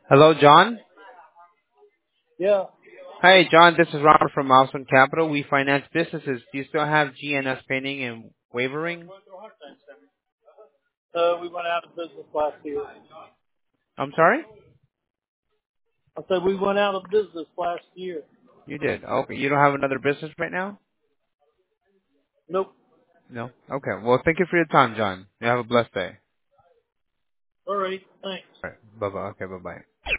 Hello, John. Yeah. Hi, John. This is Robert from Milestone Capital. We finance businesses. Do you still have GNS Painting and Wavering? We went out of business last year. I'm sorry? I said we went out of business last year. You did. Okay. You don't have another business right now? Nope. No. Okay. Well, thank you for your time, John. You have a blessed day. All right. Thanks. All right. Bye-bye. Okay, bye-bye.